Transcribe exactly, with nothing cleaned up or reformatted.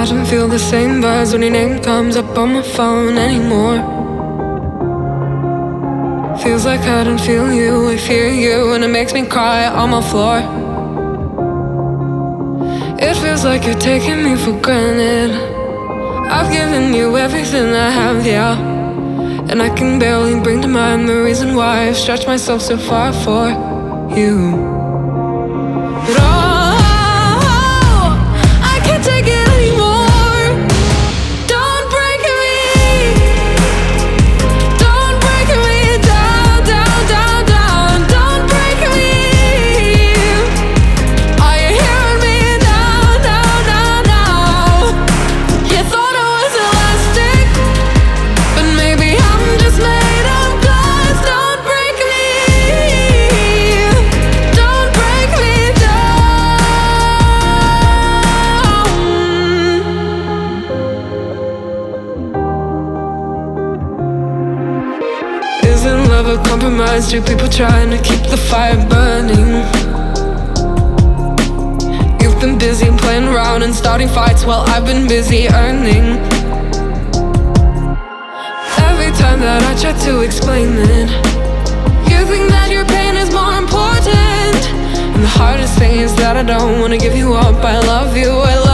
I don't feel the same buzz when your name comes up on my phone anymore. Feels like I don't feel you, I fear you, and it makes me cry on my floor. It feels like you're taking me for granted. I've given you everything I have, yeah, and I can barely bring to mind the reason why I've stretched myself so far for you. But oh, I can't take it anymore. Don't break me, don't break me down, down, down, down. Don't break me. Are you hearing me now, now, now, now? You thought I was elastic, but maybe I'm just made of glass. Don't break me, don't break me down. Isn't love a compromise? Two people trying to keep the fire burning. You've been busy playing around and starting fights while I've been busy earning. Every time that I try to explain it, you think that your pain is more important. And the hardest thing is that I don't wanna give you up. I love you, I love you.